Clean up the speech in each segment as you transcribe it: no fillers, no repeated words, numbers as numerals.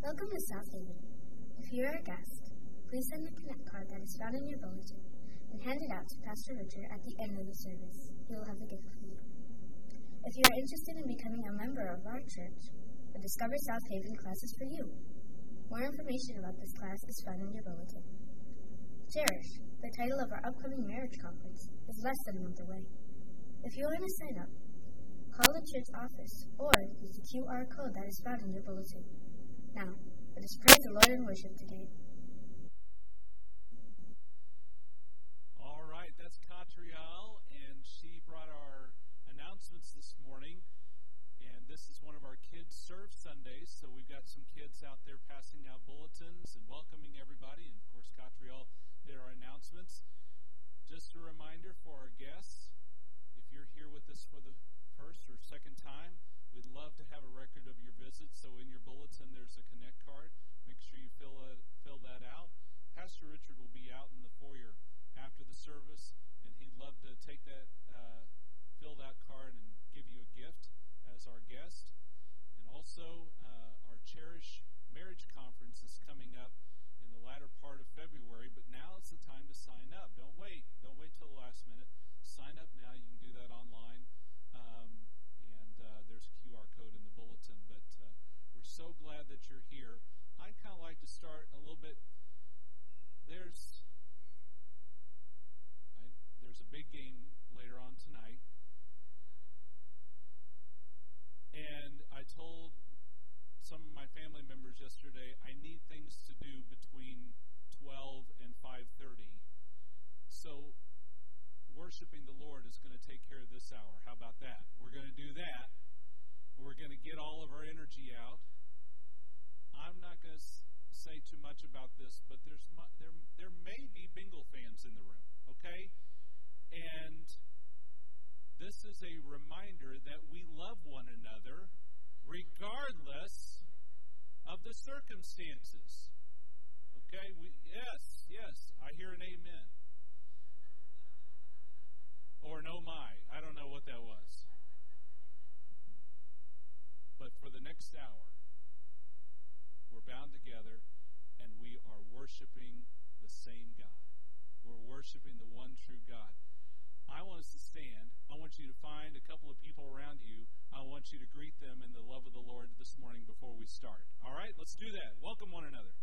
Welcome to South Haven. If you are a guest, please send the Connect card that is found in your bulletin and hand it out to Pastor Richard at the end of the service. He will have a gift for you. If you are interested in becoming a member of our church, the Discover South Haven class is for you. More information about this class is found in your bulletin. Cherish, the title of our upcoming marriage conference, is less than a month away. If you want to sign up, call the church office or use the QR code that is found in your bulletin. Now, let us praise the Lord in worship today. All right, that's Catriel, and she brought our announcements this morning. And this is one of our Kids Serve Sundays, so we've got some kids out there passing out bulletins and welcoming everybody. And, of course, Catriel did our announcements. Just a reminder for our guests, if you're here with us for the first or second time, we'd love to have a record of your visit. So in your bulletin, there's a Connect card. Make sure you fill that out. Pastor Richard will be out in the foyer after the service, and he'd love to take that fill that card and give you a gift as our guest. And also, our Cherish Marriage Conference is coming up in the latter part of February, but now it's the time to sign up. Don't wait till the last minute. Sign up now. You can do that online. There's a QR code in the bulletin, but we're so glad that you're here. I'd kind of like to start a little bit. There's a big game later on tonight, and I told some of my family members yesterday I need things to do between 12 and 5:30. So worshiping the Lord is going to take care of this hour. How about that? We're going to do that. We're going to get all of our energy out. I'm not going to say too much about this, but there may be Bengal fans in the room, okay? And this is a reminder that we love one another regardless of the circumstances. Okay? Yes, I hear an amen. Or an oh my. I don't know what that was. But for the next hour, we're bound together and we are worshiping the same God. We're worshiping the one true God. I want us to stand. I want you to find a couple of people around you. I want you to greet them in the love of the Lord this morning before we start. All right, let's do that. Welcome one another.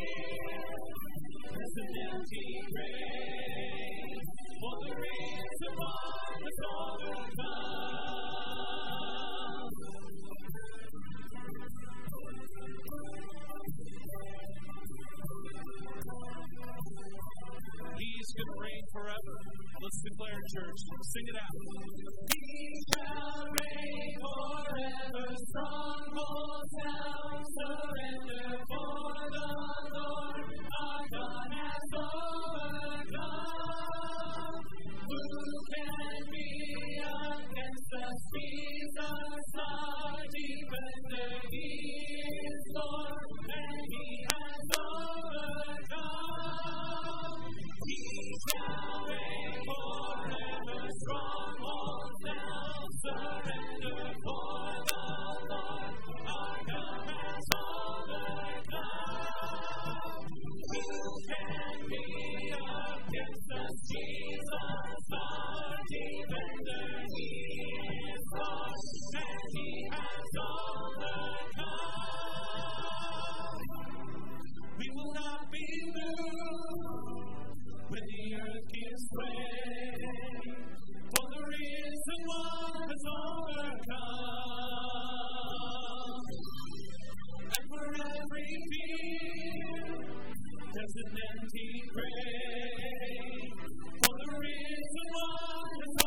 Empty grave, for the reason forever. Let's declare, church. Sing it out. He shall reign forever. Strongholds now surrender, for the Lord our God has overcome. Who can be against us? Jesus our defender. He is Lord and He has overcome. He shall reign forever. Strongholds now surrender, for the Lord our God has overcome. Who can be against us? Jesus our defender. He is Lord and He has overcome. We will not be moved when the earth gives way, for the risen one has overcome. And for every fear, there's an empty grave, for the risen one has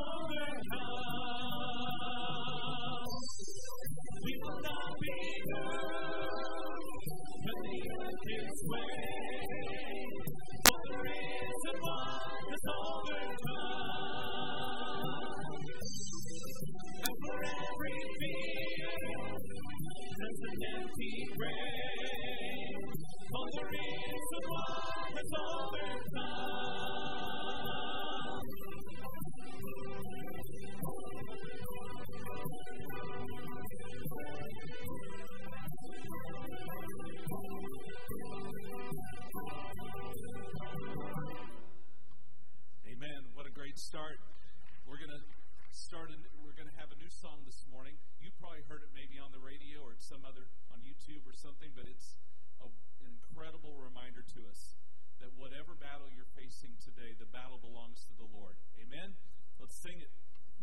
overcome. We will not be moved when the earth gives way, for the risen one has overcome. And for every fear, there's an empty grave, for the risen one has overcome. Amen. What a great start. We're going to have a new song this morning. You probably heard it maybe on the radio or some other on YouTube or something, but it's an incredible reminder to us that whatever battle you're facing today, the battle belongs to the Lord. Amen. Let's sing it.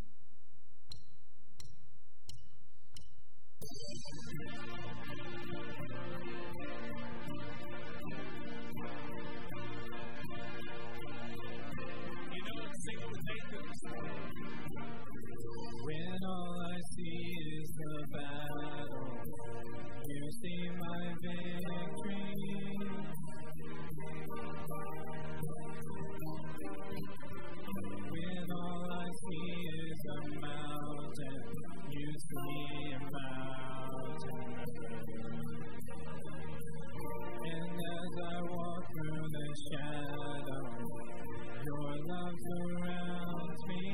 You know it, sing it with Nathan. When all I see is the battle, you see my victory. When all I see is a mountain, you see a mountain. And as I walk through the shadow, your love surrounds me.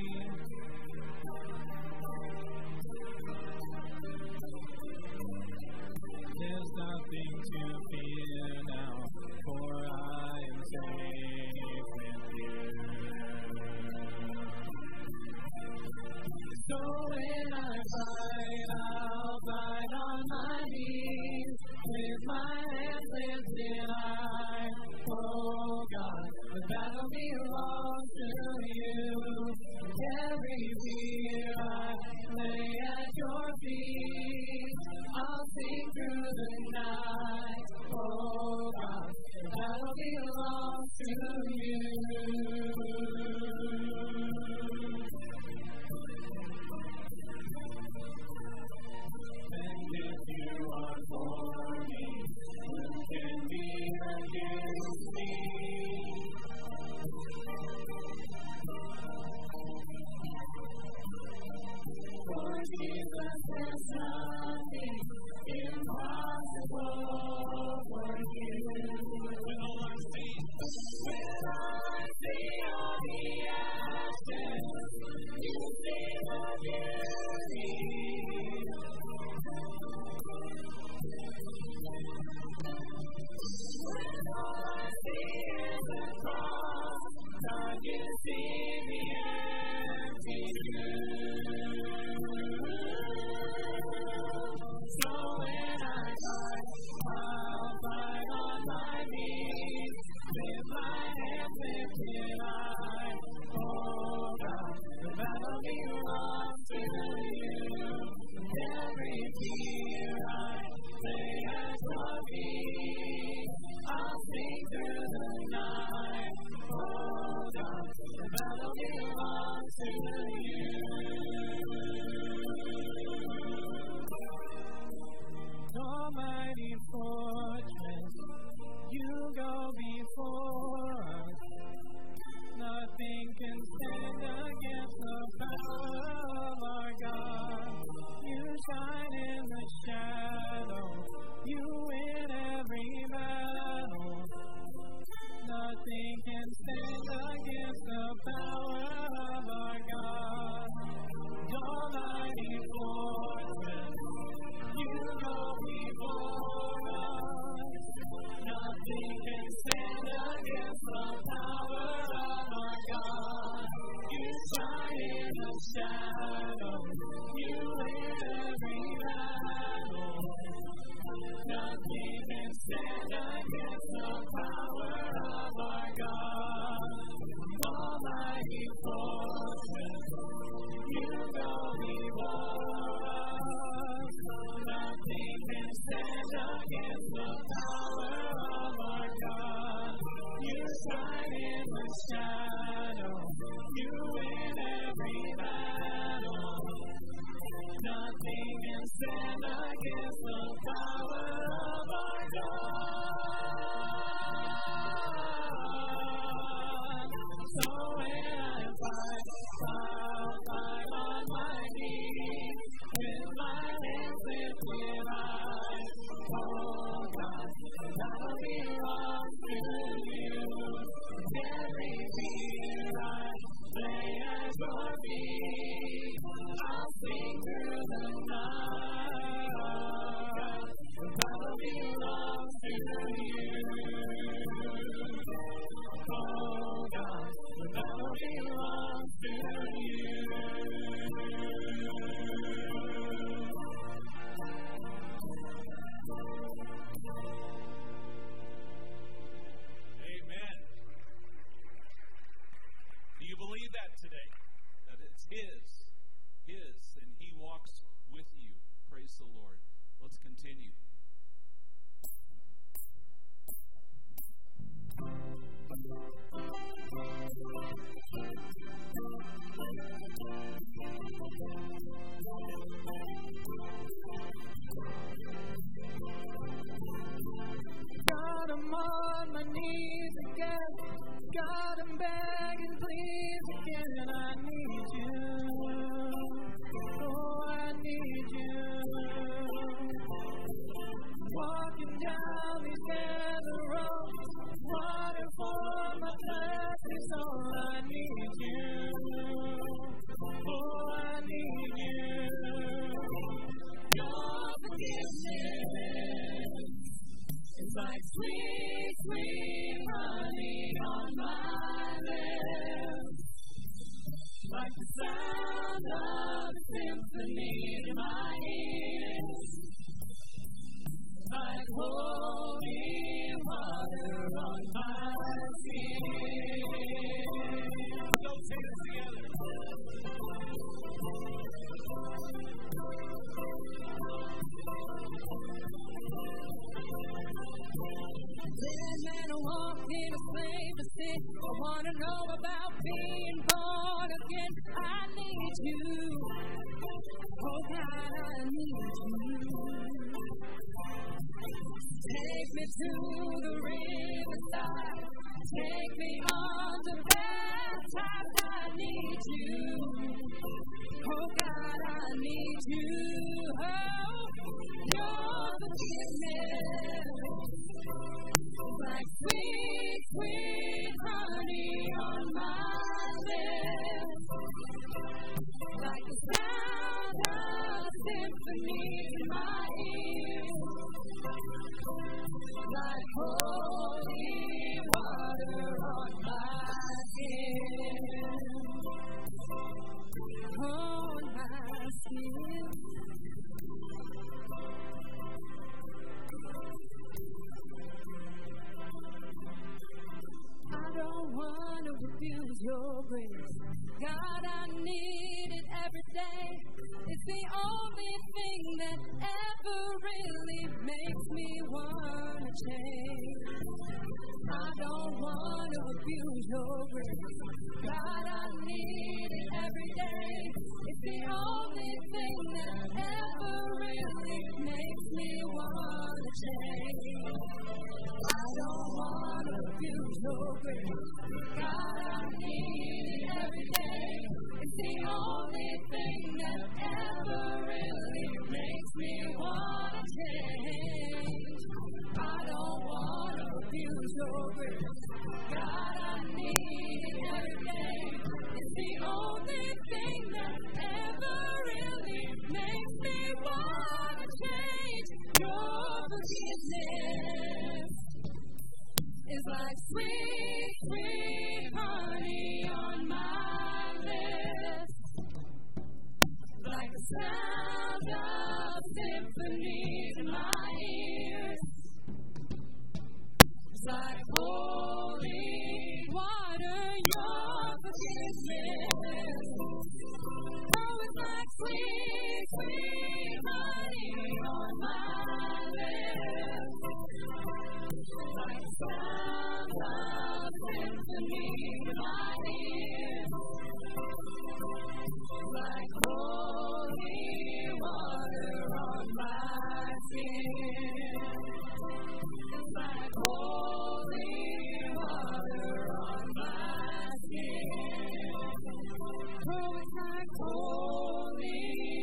There's nothing to fear now, for I am safe with you. So when I fight, I'll fight on my knees, with my hands lifted high. Oh God, the battle belongs to you. Every fear I lay at your feet. I'll sing through the night. Oh God, the battle belongs to you. And if you are for me, who can be against me? For Jesus, there's nothing impossible for you. When all I see shadow. You win every battle. Nothing can stand against the power of our God. Almighty fortress, you go before us. Nothing can stand against the power of our God. You shine in the shadow, you win every battle. Nothing can stand against the power of our God. So when I fight, I'll fight on my knees, with my hands lifted high. Oh God, that'll belong to you. Every fear I lay at your feet, I'll sing through the night. Oh God, that'll belong to you. Oh God, that'll belong to you. Amen. Do you believe that today? That it's His, and He walks with you. Praise the Lord. Let's continue. God, I'm on my knees again. God, I'm begging, please again. I need you. Oh, I need you. Walking down these desert roads, water for my thirst is all I need you. Oh, I need you. Your forgiveness is like sweet, sweet honey on my lips, like the sound of a symphony in my ears, like holy water on my feet. Don't sing it together. Dead men walk in a slave to sin. I want to know about being born again. I need you. Oh God, I need you. Take me to the riverside. Take me on the baptized. I need you. Oh God, I need you. Oh, your forgiveness, like sweet, sweet honey on my lips, like the sound of a symphony in my ears, like holy water on my skin. On my skin. I don't want to refuse your grace. God, I need it every day. It's the only thing that ever really makes me want to change. I don't want to abuse your grace. God, I need it every day. It's the only thing that ever really makes me want to change. I don't want to abuse your grace. God, I need it every day. It's the only thing that ever really makes me want to change. I don't want to abuse your grace. God, I need it every day. It's the only thing that ever really makes me want to change. Your forgiveness is like sweet, sweet honey on my lips, Sweet, sweet honey on my lips, like sounds of symphony in my ears, like holy water on my skin, like holy water on my skin. Oh, it's like holy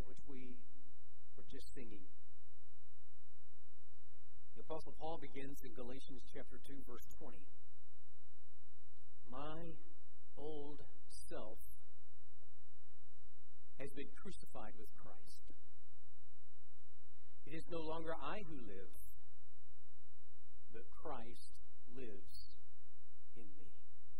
which we were just singing. The Apostle Paul begins in Galatians chapter 2, verse 20. My old self has been crucified with Christ. It is no longer I who live, but Christ lives in me.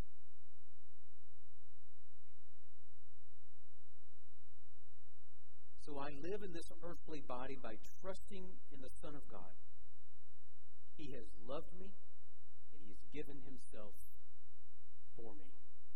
So I live in this earthly body by trusting in the Son of God. He has loved me, and He has given Himself for me.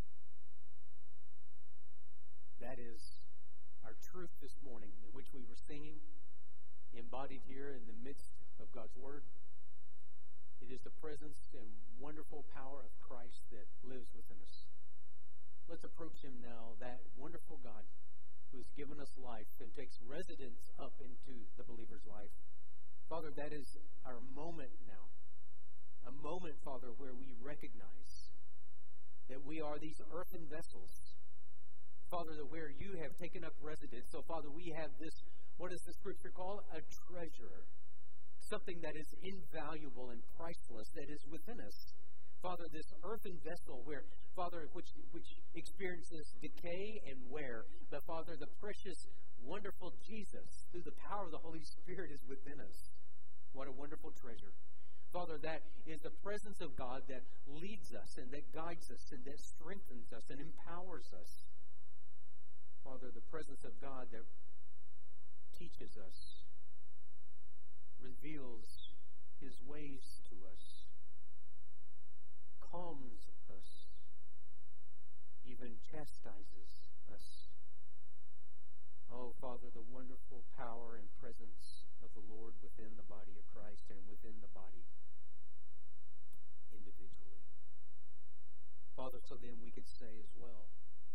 That is our truth this morning, in which we were singing, embodied here in the midst of God's Word. It is the presence and wonderful power of Christ that lives within us. Let's approach Him now, that wonderful God who has given us life and takes residence up into the believer's life. Father, that is our moment now. A moment, Father, where we recognize that we are these earthen vessels. Father, that where You have taken up residence. So, Father, we have this, what does the Scripture call? A treasure. Something that is invaluable and priceless that is within us. Father, this earthen vessel where, Father, which experiences decay and wear, but Father, the precious, wonderful Jesus, through the power of the Holy Spirit, is within us. What a wonderful treasure. Father, that is the presence of God that leads us and that guides us and that strengthens us and empowers us. Father, the presence of God that teaches us, reveals His ways to us, calms us, even chastises us. Oh, Father, the wonderful power and presence of the Lord within the body of Christ and within the body individually. Father, so then we could say as well,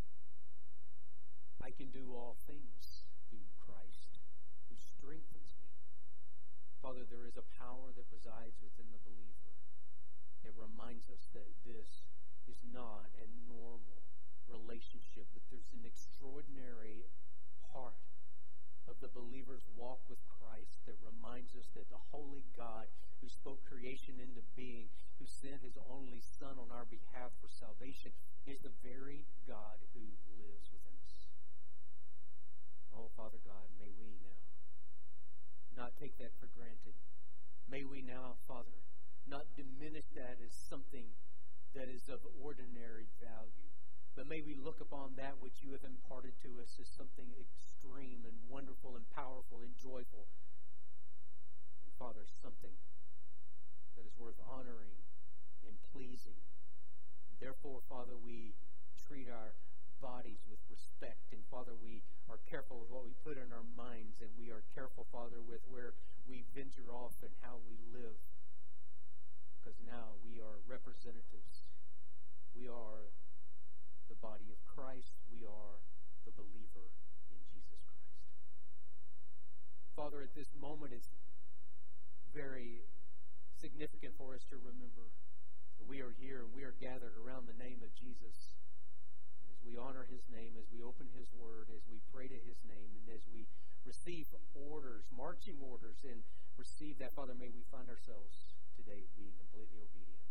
I can do all things through Christ who strengthens me. Father, there is a power that resides within the believer. It reminds us that this is not a normal relationship, but there's an extraordinary part of the believer's walk with Christ that reminds us that the holy God who spoke creation into being, who sent His only Son on our behalf for salvation, is the very God who lives within us. Oh, Father God, may we now not take that for granted. May we now, Father, not diminish that as something that is of ordinary value, but may we look upon that which You have imparted to us as something extreme and wonderful and powerful and joyful. And Father, something that is worth honoring and pleasing. Therefore, Father, we treat our bodies with respect, and Father, we are careful with what we put in our minds, and we are careful, Father, with where we venture off and how we live, because now we are representatives. We are the body of Christ. We are the believer in Jesus Christ. Father, at this moment, it's very significant for us to remember that we are here and we are gathered around the name of Jesus. We honor His name as we open His Word, as we pray to His name, and as we receive orders, marching orders, and receive that. Father, may we find ourselves today being completely obedient.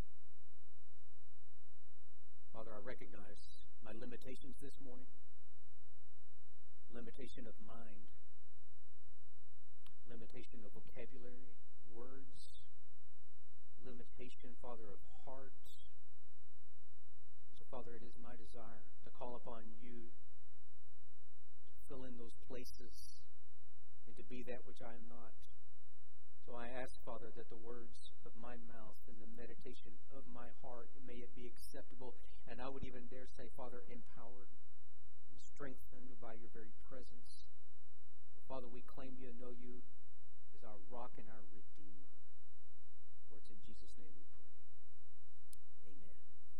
Father, I recognize my limitations this morning. Limitation of mind. Limitation of vocabulary, words. Limitation, Father, of heart. Father, it is my desire to call upon You to fill in those places and to be that which I am not. So I ask, Father, that the words of my mouth and the meditation of my heart, may it be acceptable, and I would even dare say, Father, empowered and strengthened by Your very presence. Father, we claim You and know You as our rock and our Redeemer. For it's in Jesus' name we pray. Amen.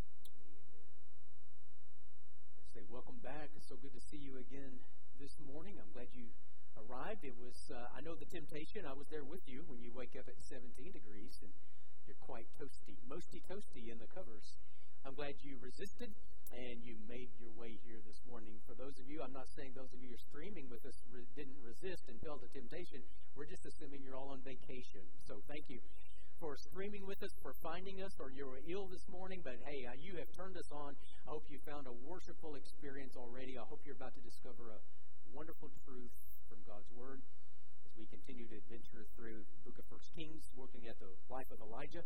Say welcome back. It's so good to see you again this morning. I'm glad you arrived. It was, I know the temptation. I was there with you when you wake up at 17 degrees and you're quite toasty, mosty toasty in the covers. I'm glad you resisted and you made your way here this morning. For those of you, I'm not saying those of you who are streaming with us didn't resist and fell to temptation. We're just assuming you're all on vacation. So thank you for streaming with us, for finding us, or you were ill this morning, but hey, you have turned us on. I hope you found a worshipful experience already. I hope you're about to discover a wonderful truth from God's Word as we continue to adventure through the book of 1 Kings, looking at the life of Elijah.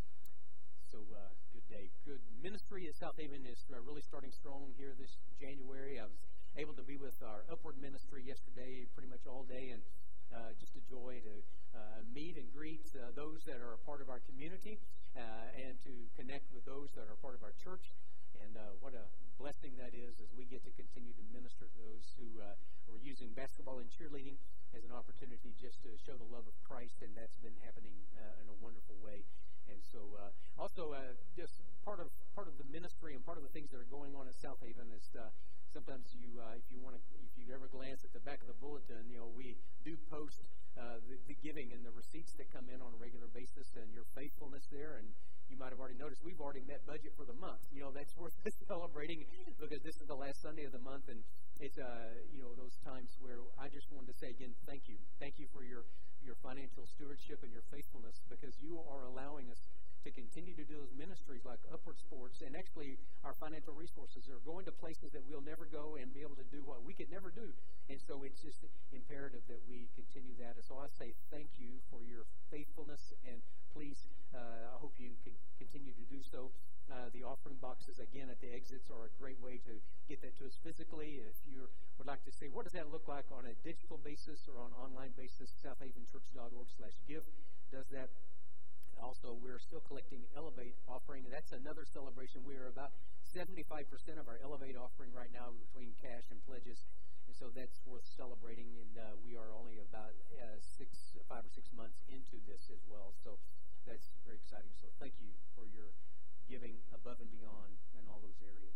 So, good day. Good ministry at South Haven is really starting strong here this January. I was able to be with our Upward ministry yesterday pretty much all day, and just a joy to meet and greet those that are a part of our community and to connect with those that are part of our church. And what a blessing that is as we get to continue to minister to those who are using basketball and cheerleading as an opportunity just to show the love of Christ, and that's been happening in a wonderful way. And so also just part of the ministry and part of the things that are going on at South Haven is sometimes you if you ever glance at the back of the bulletin, we do post the giving and the receipts that come in on a regular basis and your faithfulness there. And you might have already noticed we've already met budget for the month. That's worth celebrating because this is the last Sunday of the month, and it's those times where I just wanted to say again, thank you for your financial stewardship and your faithfulness, because you are allowing us to continue to do those ministries like Upward Sports, and actually our financial resources are going to places that we'll never go and be able to do what we could never do. And so it's just imperative that we continue that. And so I say thank you for your faithfulness, and please, I hope you can continue to do so. The offering boxes, again, at the exits are a great way to get that to us physically. If you would like to say, what does that look like on a digital basis or on an online basis, southavenchurch.org/give does that. Also, we're still collecting Elevate offering. That's another celebration. We are about 75% of our Elevate offering right now between cash and pledges. And so that's worth celebrating. And we are only about 5 or 6 months into this as well. So that's very exciting. So thank you for your giving above and beyond in all those areas.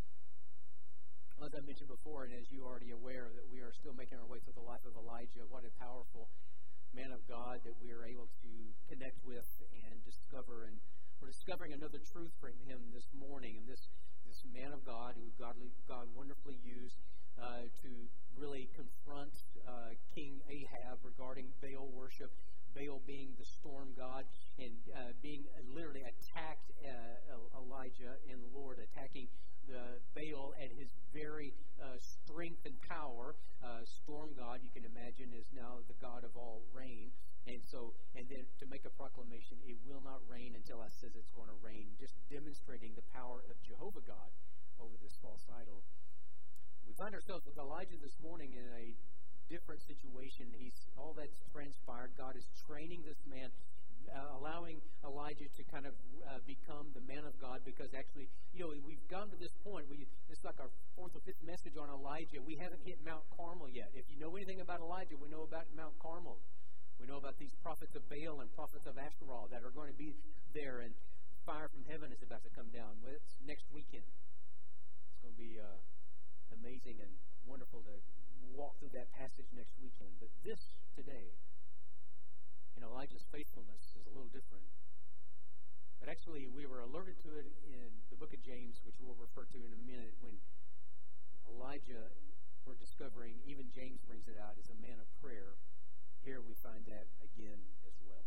As I mentioned before, and as you are already aware, that we are still making our way through the life of Elijah. What a powerful man of God that we are able to connect with and discover. And we're discovering another truth from him this morning. And this man of God who God wonderfully used to really confront King Ahab regarding Baal worship, Baal being the storm god, and being literally attacked Elijah and the Lord, attacking the Baal at his very strength and power. Storm god, you can imagine, is now the god of all rain. And then to make a proclamation, it will not rain until I says it's going to rain, just demonstrating the power of Jehovah God over this false idol. We find ourselves with Elijah this morning in a different situation. All that's transpired. God is training this man, allowing Elijah to kind of become the man of God, because actually, we've gone to this point. It's like our 4th or 5th message on Elijah. We haven't hit Mount Carmel yet. If you know anything about Elijah, we know about Mount Carmel. We know about these prophets of Baal and prophets of Asherah that are going to be there, and fire from heaven is about to come down. Well, it's next weekend. It's going to be amazing and wonderful to walk through that passage next weekend. But this today, Elijah's faithfulness is a little different. But actually, we were alerted to it in the book of James, which we'll refer to in a minute, when Elijah, we're discovering, even James brings it out, is a man of prayer. Here we find that again as well.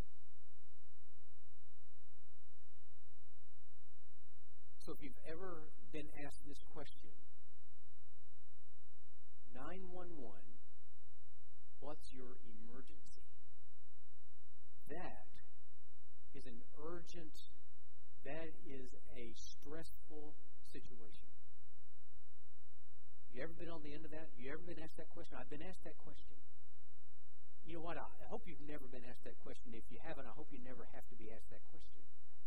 So if you've ever been asked this question, 911, what's your emergency? That is an urgent, that is a stressful situation. You ever been on the end of that? You ever been asked that question? I've been asked that question. You know what? I hope you've never been asked that question. If you haven't, I hope you never have to be asked that question.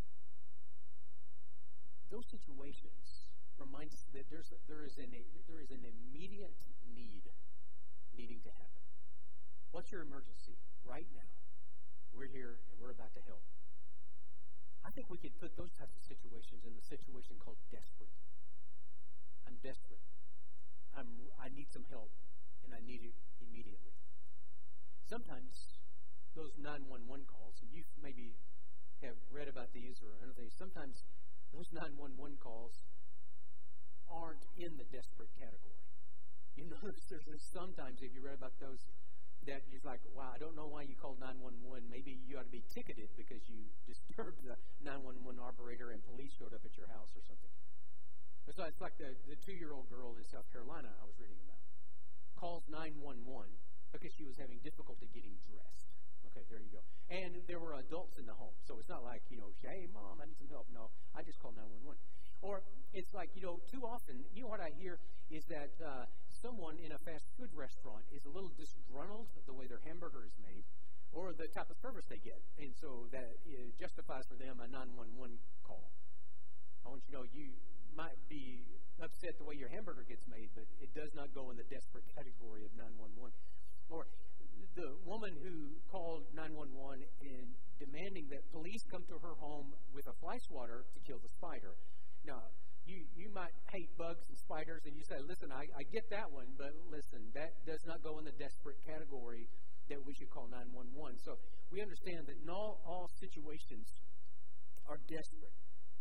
Those situations remind us that there is an immediate need needing to happen. What's your emergency right now? We're here and we're about to help. I think we could put those types of situations in the situation called desperate. I'm desperate. I need some help, and I need it immediately. Sometimes those 911 calls, and you maybe have read about these or other things, sometimes those 911 calls aren't in the desperate category. You notice there's sometimes, if you read about those, that you're like, wow, I don't know why you called 911. Maybe you ought to be ticketed because you disturbed the 911 operator and police showed up at your house or something. So it's like the 2-year-old girl in South Carolina I was reading about. Calls 911 because she was having difficulty getting dressed. Okay, there you go. And there were adults in the home. So it's not like, hey, Mom, I need some help. No, I just called 911. Or it's like, too often, what I hear is that someone in a fast food restaurant is a little disgruntled the way their hamburger is made or the type of service they get. And so that justifies for them a 911 call. I want you to know you might be upset the way your hamburger gets made, but it does not go in the desperate category of 911. Or the woman who called 911 and demanding that police come to her home with a fly swatter to kill the spider. Now, you might hate bugs and spiders, and you say, listen, I get that one, but listen, that does not go in the desperate category that we should call 911. So we understand that not all situations are desperate,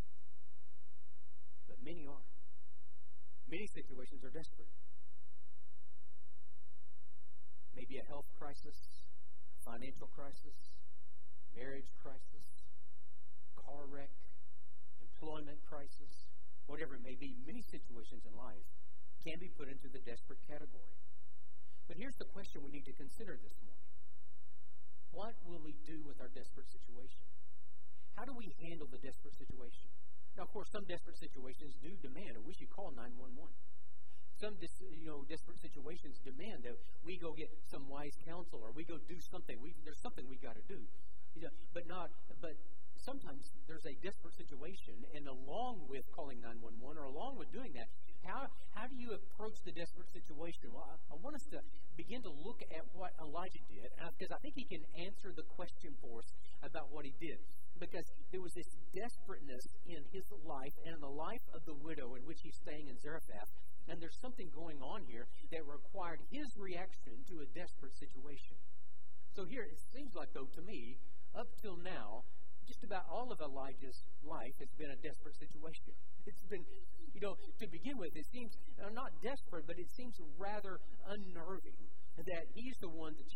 but many are. Many situations are desperate. Maybe a health crisis, a financial crisis, marriage crisis, car wreck, employment crisis, whatever it may be. Many situations in life can be put into the desperate category. But here's the question we need to consider this morning. What will we do with our desperate situation? How do we handle the desperate situation? Now, of course, some desperate situations do demand that we should call 911. Some desperate situations demand that we go get some wise counsel or we go do something. There's something we got to do. But sometimes there's a desperate situation, and along with calling 911 or along with doing that, how do you approach the desperate situation? Well, I want us to begin to look at what Elijah did, because I think he can answer the question for us about what he did. Because there was this desperateness in his life and in the life of the widow in which he's staying in Zarephath, and there's something going on here that required his reaction to a desperate situation. So here, it seems like, though, to me, up till now, just about all of Elijah's life has been a desperate situation. It's been, to begin with, it seems not desperate, but it seems rather unnerving that he's the one to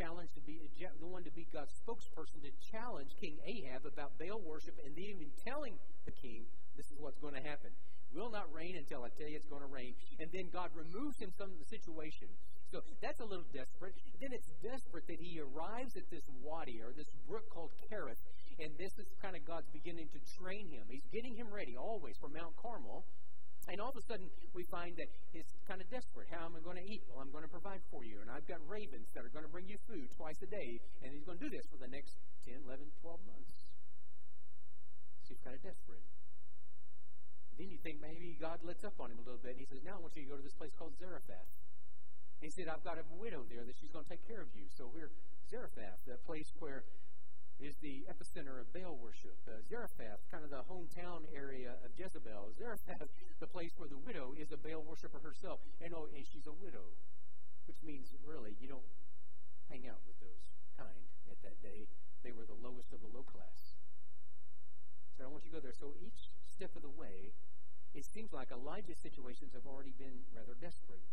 be God's spokesperson to challenge King Ahab about Baal worship, and then even telling the king, this is what's going to happen. Will not rain until I tell you it's going to rain. And then God removes him from the situation. So that's a little desperate. Then it's desperate that he arrives at this wadi, or this brook called Kerith, and this is kind of God's beginning to train him. He's getting him ready always for Mount Carmel. And all of a sudden, we find that he's kind of desperate. How am I going to eat? Well, I'm going to provide for you. And I've got ravens that are going to bring you food twice a day. And he's going to do this for the next 10, 11, 12 months. So he's kind of desperate. Then you think maybe God lets up on him a little bit. And he says, now I want you to go to this place called Zarephath. And he said, I've got a widow there that she's going to take care of you. So we're Zarephath, that place where is the epicenter of Baal worship. Zarephath, kind of the hometown area of Jezebel. Zarephath, the place where the widow is a Baal worshiper herself. And she's a widow, which means really you don't hang out with those kind at that day. They were the lowest of the low class. So I want you to go there. So each step of the way, it seems like Elijah's situations have already been rather desperate.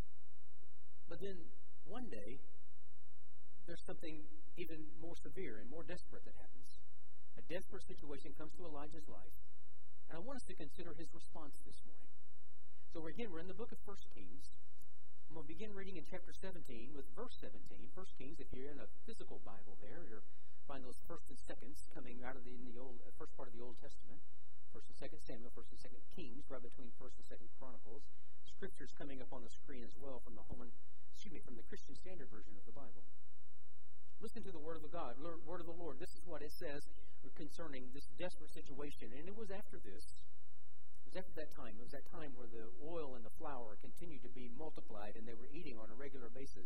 But then one day, there's something even more severe and more desperate that happens. A desperate situation comes to Elijah's life. And I want us to consider his response this morning. So we're in the book of 1 Kings. I'm going to begin reading in chapter 17 with verse 17. 1 Kings, if you're in a physical Bible there, you'll find those first and seconds coming out of the first part of the Old Testament. 1st and 2nd Samuel, 1st and 2nd Kings, right between 1st and 2nd Chronicles. Scripture's coming up on the screen as well from the Christian Standard Version of the Bible. Listen to the word of the God, word of the Lord. This is what it says concerning this desperate situation. And it was after this. It was after that time. It was that time where the oil and the flour continued to be multiplied and they were eating on a regular basis.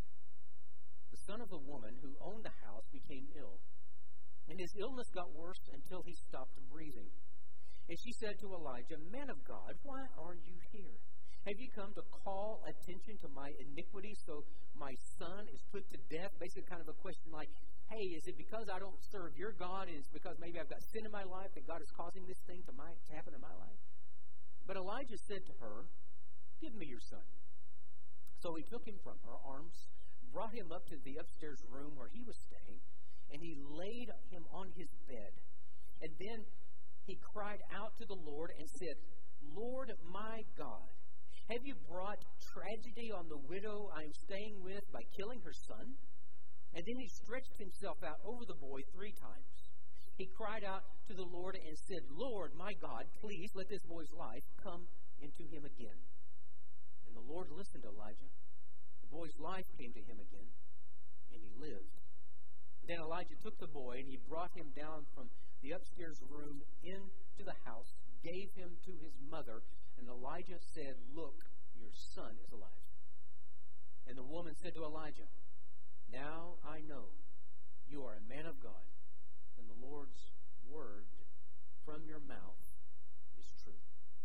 The son of the woman who owned the house became ill. And his illness got worse until he stopped breathing. And she said to Elijah, Man of God, why are you here? Have you come to call attention to my iniquity so my son is put to death? Basically kind of a question like, hey, is it because I don't serve your God? Is it because maybe I've got sin in my life that God is causing this thing to happen in my life? But Elijah said to her, give me your son. So he took him from her arms, brought him up to the upstairs room where he was staying, and he laid him on his bed. And then he cried out to the Lord and said, Lord my God, have you brought tragedy on the widow I am staying with by killing her son? And then he stretched himself out over the boy 3 times. He cried out to the Lord and said, Lord my God, please let this boy's life come into him again. And the Lord listened to Elijah. The boy's life came to him again, and he lived. Then Elijah took the boy, and he brought him down from the upstairs room into the house, gave him to his mother, and Elijah said, look, your son is alive. And the woman said to Elijah, now I know you are a man of God, and the Lord's word from your mouth is true.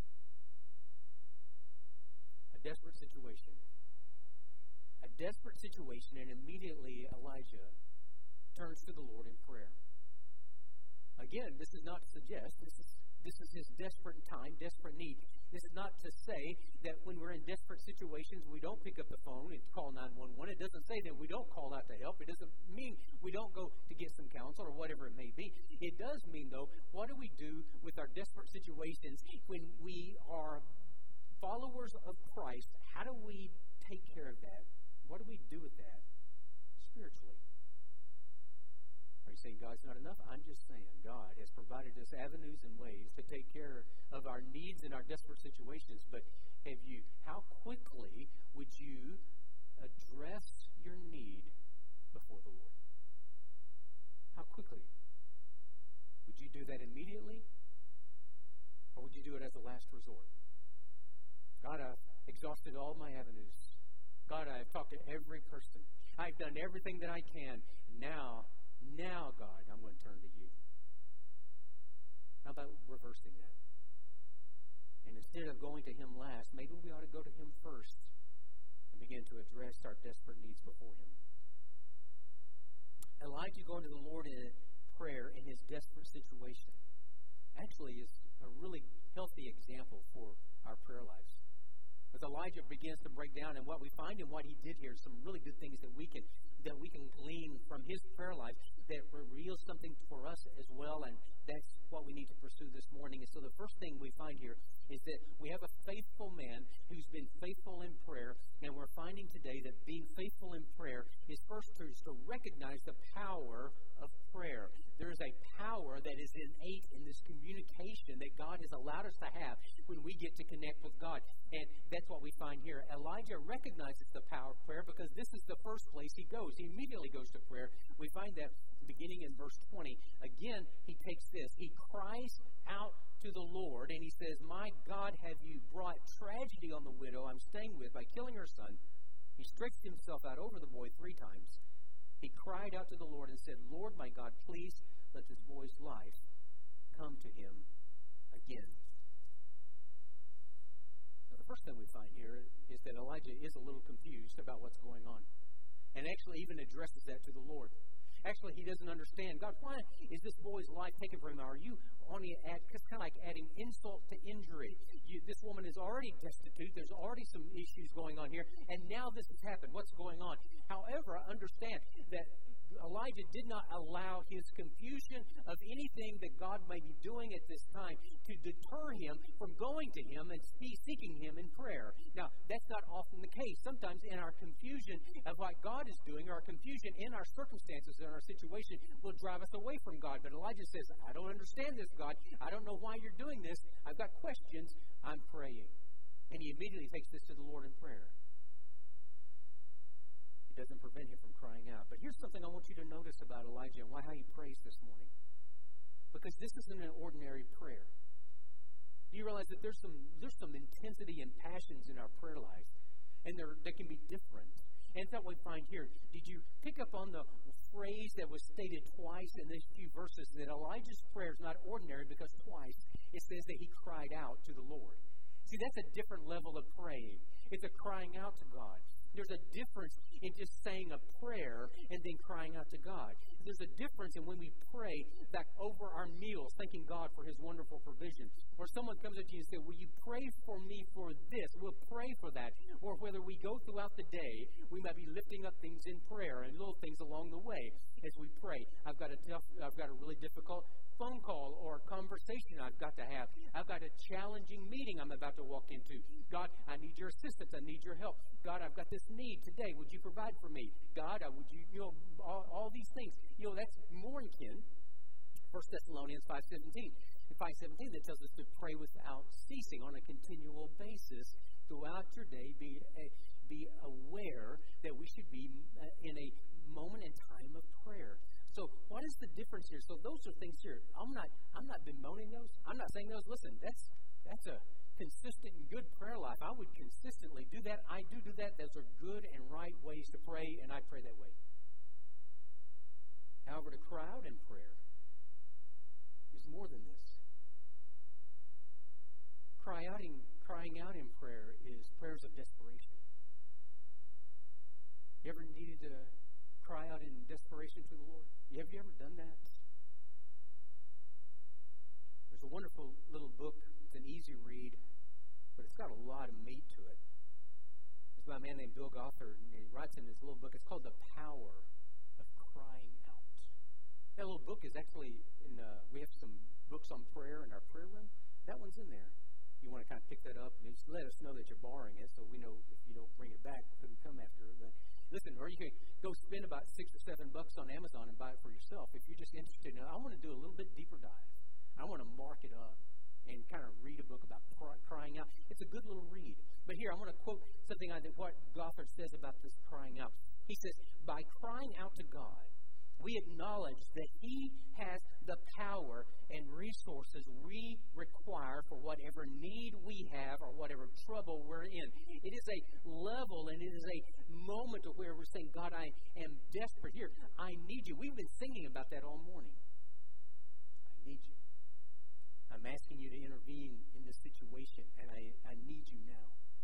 A desperate situation. A desperate situation, and immediately Elijah turns to the Lord in prayer. Again, this is not to suggest, this is his desperate time, desperate need. This is not to say that when we're in desperate situations, we don't pick up the phone and call 911. It doesn't say that we don't call out to help. It doesn't mean we don't go to get some counsel or whatever it may be. It does mean, though, what do we do with our desperate situations when we are followers of Christ? How do we take care of that? What do we do with that spiritually? Are you saying God's not enough? I'm just saying God has provided us avenues and ways to take care of our needs in our desperate situations. But how quickly would you address your need before the Lord? How quickly? Would you do that immediately? Or would you do it as a last resort? God, I've exhausted all my avenues. God, I've talked to every person. I've done everything that I can. Now, God, I'm going to turn to you. How about reversing that? And instead of going to him last, maybe we ought to go to him first and begin to address our desperate needs before him. Elijah going to the Lord in prayer in his desperate situation actually is a really healthy example for our prayer lives. As Elijah begins to break down, and what we find in what he did here, some really good things that we can glean from his prayer life that reveals something for us as well, and that's what we need to pursue this morning. And so the first thing we find here is that we have a faithful man who's been faithful in prayer, and we're finding today that being faithful in prayer is first to recognize the power of prayer. There is a power that is innate in this communication that God has allowed us to have when we get to connect with God. And that's what we find here. Elijah recognizes the power of prayer because this is the first place he goes. He immediately goes to prayer. We find that beginning in verse 20. Again, he takes this. He cries out to the Lord and he says, my God, have you brought tragedy on the widow I'm staying with by killing her son? He stretched himself out over the boy 3 times. He cried out to the Lord and said, Lord, my God, please let this boy's life come to him again. Now, the first thing we find here is that Elijah is a little confused about what's going on, and actually even addresses that to the Lord. Actually, he doesn't understand. God, why is this boy's life taken from him? Are you only kind of like adding insult to injury? This woman is already destitute. There's already some issues going on here, and now this has happened. What's going on? However, I understand that Elijah did not allow his confusion of anything that God may be doing at this time to deter him from going to him and seeking him in prayer. Now, that's not often the case. Sometimes in our confusion of what God is doing, or our confusion in our circumstances, in our situation, will drive us away from God. But Elijah says, I don't understand this, God. I don't know why you're doing this. I've got questions. I'm praying. And he immediately takes this to the Lord in prayer. Doesn't prevent him from crying out. But here's something I want you to notice about Elijah and how he prays this morning. Because this isn't an ordinary prayer. Do you realize that there's some intensity and passions in our prayer life, and they can be different. And that's what we find here. Did you pick up on the phrase that was stated twice in these few verses, that Elijah's prayer is not ordinary because twice it says that he cried out to the Lord. See, that's a different level of praying. It's a crying out to God. There's a difference in just saying a prayer and then crying out to God. there's a difference in when we pray back over our meals, thanking God for His wonderful provision. Or someone comes up to you and says, will you pray for me for this? We'll pray for that. Or whether we go throughout the day, we might be lifting up things in prayer and little things along the way as we pray. I've got a really difficult phone call or conversation I've got to have. I've got a challenging meeting I'm about to walk into. God, I need your assistance. I need your help. God, I've got this need today. Would you provide for me? God, would you, all these things. That's more in kin. 1 Thessalonians 5:17. 5:17 that tells us to pray without ceasing on a continual basis throughout your day. Be aware that we should be in a moment in time of prayer. So what is the difference here? So those are things here. I'm not bemoaning those. I'm not saying those. Listen, that's a consistent and good prayer life. I would consistently do that. I do that. Those are good and right ways to pray, and I pray that way. However, to cry out in prayer is more than this. Crying out in prayer is prayers of desperation. You ever needed to cry out in desperation to the Lord? Have you ever done that? There's a wonderful little book. It's an easy read, but it's got a lot of meat to it. It's by a man named Bill Gothard, and he writes in this little book. It's called The Power of Crying Out. That little book is actually we have some books on prayer in our prayer room. That one's in there. You want to kind of pick that up and just let us know that you're borrowing it, so we know if you don't bring it back, we couldn't come after it. But listen, or you can go spend about $6 or $7 on Amazon and buy it for yourself if you're just interested. Now, I want to do a little bit deeper dive. I want to mark it up and kind of read a book about crying out. It's a good little read. But here, I want to quote something what Gothard says about this crying out. He says, by crying out to God, we acknowledge that He has the power and resources we require for whatever need we have or whatever trouble we're in. It is a level and it is a moment of where we're saying, God, I am desperate here. I need you. We've been singing about that all morning. I need you. I'm asking you to intervene in this situation, and I need you now.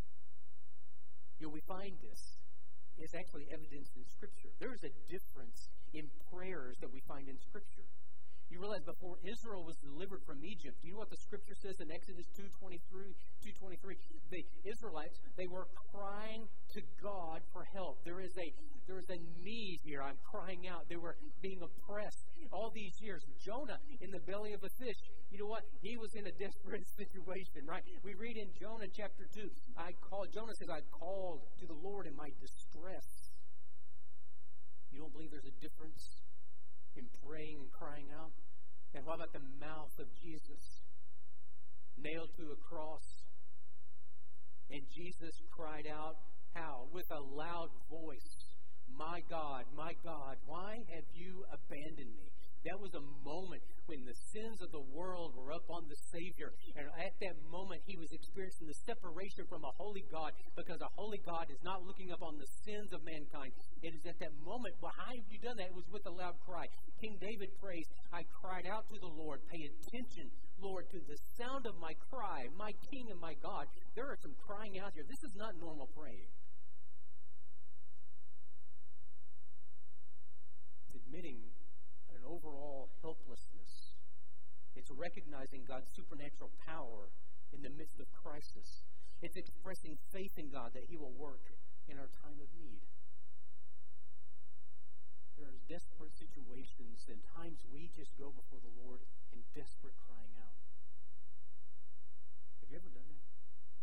We find this is actually evidenced in Scripture. There is a difference in prayers that we find in Scripture. You realize before Israel was delivered from Egypt, do you know what the Scripture says in Exodus 2:23? The Israelites, they were crying to God for help. There is a need here. I'm crying out. They were being oppressed all these years. Jonah in the belly of a fish. You know what? He was in a desperate situation, right? We read in Jonah chapter 2, Jonah says, I called to the Lord in my distress. You don't believe there's a difference in praying and crying out? And what about the mouth of Jesus? Nailed to a cross. And Jesus cried out, how? With a loud voice, my God, why have you abandoned me? That was a moment when the sins of the world were up on the Savior. And at that moment, He was experiencing the separation from a holy God, because a holy God is not looking up on the sins of mankind. It is at that moment, why have you done that? It was with a loud cry. King David prays, I cried out to the Lord. Pay attention, Lord, to the sound of my cry, my King and my God. There are some crying out here. This is not normal praying. It's admitting an overall helplessness. It's recognizing God's supernatural power in the midst of crisis. It's expressing faith in God that He will work in our time of need. There are desperate situations and times we just go before the Lord in desperate crying out. Have you ever done that?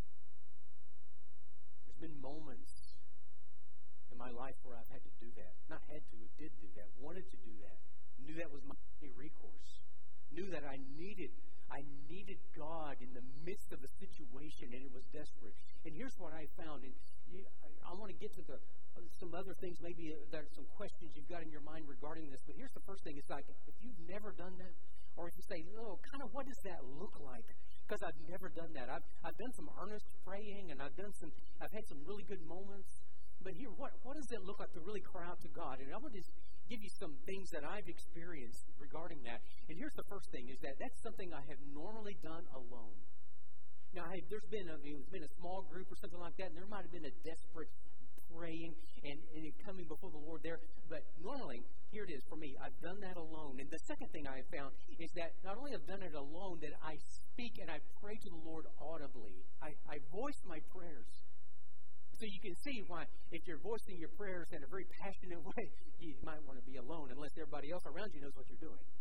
There's been moments in my life where I've had to do that. Not had to, did do that, wanted to do that. Knew that was my only recourse. Knew that I needed God in the midst of a situation, and it was desperate. And here's what I found, and I want to get to some other things. Maybe there are some questions you've got in your mind regarding this. But here's the first thing: it's like if you've never done that, or if you say, "Oh, kind of, what does that look like?" Because I've never done that. I've done some earnest praying, and I've had some really good moments. But here, what does it look like to really cry out to God? And I want to just give you some things that I've experienced regarding that. And here's the first thing: is that's something I have normally done alone. Now, there's been a small group or something like that, and there might have been a desperate praying and coming before the Lord there. But normally, here it is for me. I've done that alone. And the second thing I have found is that not only I've done it alone, that I speak and I pray to the Lord audibly. I voice my prayers. So you can see why, if you're voicing your prayers in a very passionate way, you might want to be alone unless everybody else around you knows what you're doing.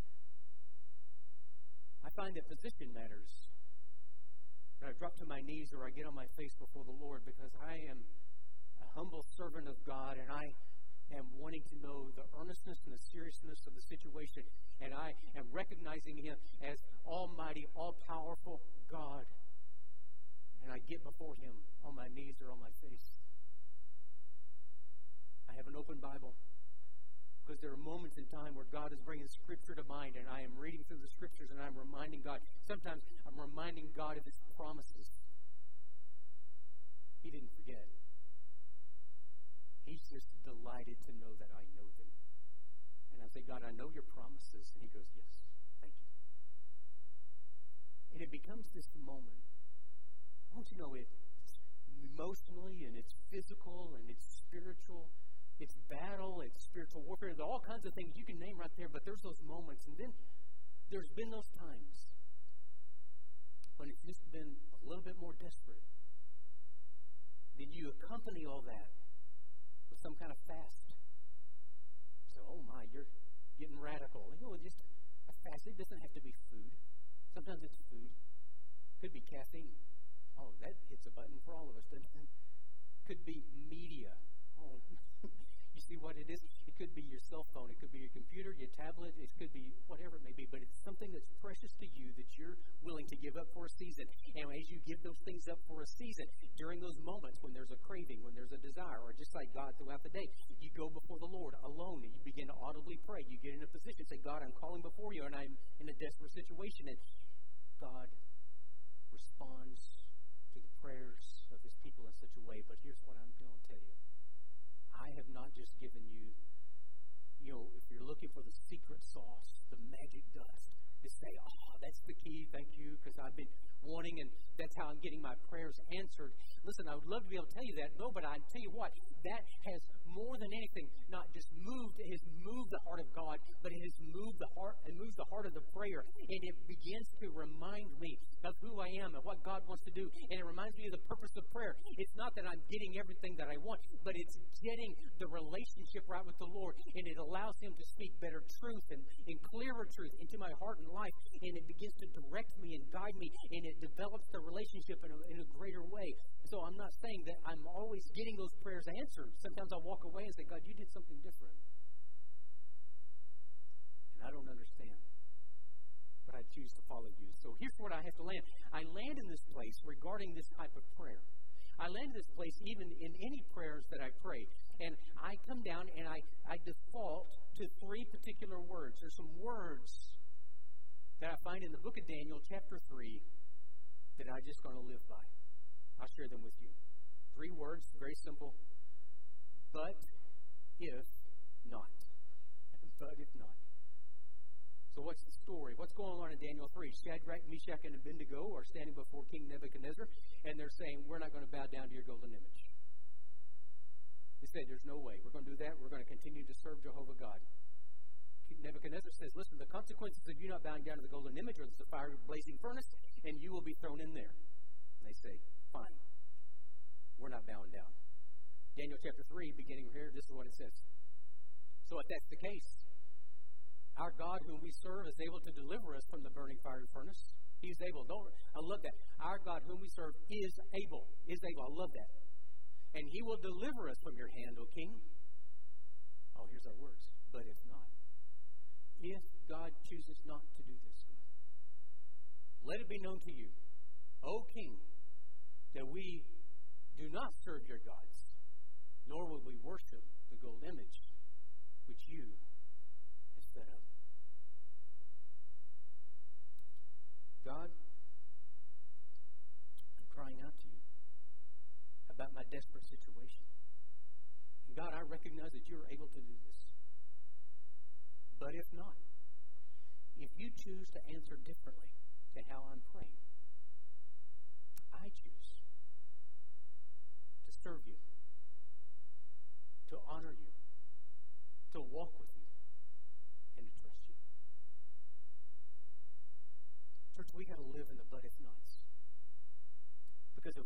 I find that position matters. When I drop to my knees or I get on my face before the Lord, because I am a humble servant of God, and I am wanting to know the earnestness and the seriousness of the situation, and I am recognizing Him as Almighty, all-powerful God, and I get before Him on my knees or on my face. I have an open Bible, because there are moments in time where God is bringing Scripture to mind, and I am reading through the Scriptures, and I'm reminding God. Sometimes I'm reminding God of His promises. He didn't forget. He's just delighted to know that I know them. And I say, God, I know your promises. And He goes, yes, thank you. And it becomes this moment. I want you to know it emotionally, and it's physical, and it's spiritual. It's battle, it's spiritual warfare. There's all kinds of things you can name right there, but there's those moments. And then there's been those times when it's just been a little bit more desperate. Then you accompany all that with some kind of fast. So, oh my, you're getting radical. You know, just a fast. It doesn't have to be food. Sometimes it's food. Could be caffeine. Oh, that hits a button for all of us, doesn't it? Could be media. Oh, you see what it is? It could be your cell phone. It could be your computer, your tablet. It could be whatever it may be. But it's something that's precious to you that you're willing to give up for a season. And as you give those things up for a season, during those moments when there's a craving, when there's a desire, or just like God throughout the day, you go before the Lord alone and you begin to audibly pray. You get in a position, say, God, I'm calling before you, and I'm in a desperate situation. And God responds to the prayers of His people in such a way. But here's what I'm going to tell you. I have not just given you, if you're looking for the secret sauce, the magic dust, to say, oh, that's the key, thank you, because I've been wanting, and that's how I'm getting my prayers answered. Listen, I would love to be able to tell you that. No, but I tell you what, that has more than anything not just it has moved the heart of God, but it has moved the heart of the prayer. And it begins to remind me of who I am and what God wants to do. And it reminds me of the purpose of prayer. It's not that I'm getting everything that I want, but it's getting the relationship right with the Lord. And it allows Him to speak better truth and clearer truth into my heart and life. And it begins to direct me and guide me. And it develops the relationship in a greater way. So I'm not saying that I'm always getting those prayers answered. Sometimes I walk away and say, God, you did something different. And I don't understand. But I choose to follow you. So here's where I have to land. I land in this place regarding this type of prayer. I land in this place even in any prayers that I pray. And I come down and I default to three particular words. There's some words that I find in the book of Daniel, chapter 3, that I'm just going to live by. I'll share them with you. 3 words, very simple. But if not. But if not. So what's the story? What's going on in Daniel 3? Shadrach, Meshach, and Abednego are standing before King Nebuchadnezzar, and they're saying, we're not going to bow down to your golden image. They say, there's no way. We're going to do that. We're going to continue to serve Jehovah God. Nebuchadnezzar says, listen, the consequences of you not bowing down to the golden image are the fire blazing furnace, and you will be thrown in there. And they say, fine. We're not bowing down. Daniel chapter 3, beginning here, this is what it says. So if that's the case, our God whom we serve is able to deliver us from the burning fiery furnace. He's able. I love that. Our God whom we serve is able. Is able. I love that. And He will deliver us from your hand, O King. Oh, here's our words. But if not, if God chooses not to do this, let it be known to you, O King, that we do not serve your gods, nor will we worship the gold image which you have set up. God, I'm crying out to you about my desperate situation. And God, I recognize that you are able to do this. But if not, if you choose to answer differently to how I'm praying, I choose to serve you, to honor you, to walk with you,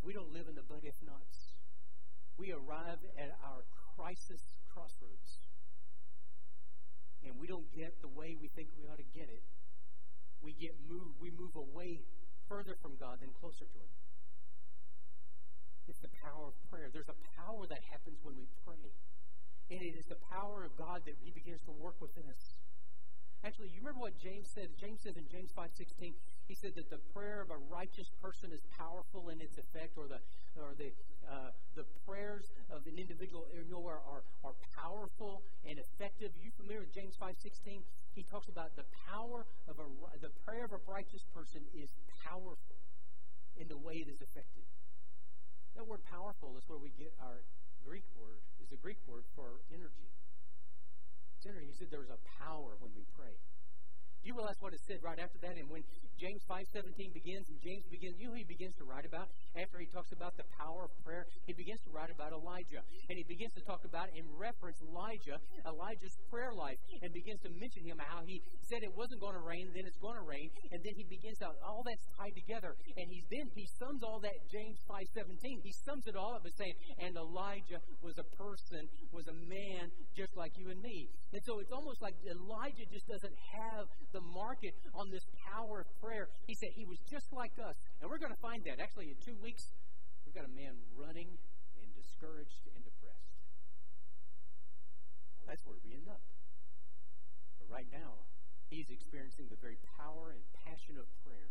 we don't live in the but if nots. We arrive at our crisis crossroads. And we don't get the way we think we ought to get it. We move away further from God than closer to Him. It's the power of prayer. There's a power that happens when we pray. And it is the power of God that He begins to work within us. Actually, you remember what James said? James says in James 5:16, he said that the prayer of a righteous person is powerful in its effect, or the prayers of an individual are powerful and effective. Are you familiar with James 5:16? He talks about the prayer of a righteous person is powerful in the way it is effective. That word powerful is where we get our Greek word, is the Greek word for energy. It's energy. He said there's a power when we pray. Do you realize what it said right after that? And when James 5:17 begins, and James begins, you know who he begins to write about? After he talks about the power of prayer, he begins to write about Elijah. And he begins to talk about, and reference Elijah's prayer life, and begins to mention him, how he said it wasn't going to rain, then it's going to rain, and then he begins to, all that's tied together. And he sums all that, James 5:17, he sums it all up by saying, and Elijah was a person, was a man just like you and me. And so it's almost like Elijah just doesn't have the market on this power of prayer. He said he was just like us. And we're going to find that. Actually, in 2 weeks, we've got a man running and discouraged and depressed. Well, that's where we end up. But right now, he's experiencing the very power and passion of prayer.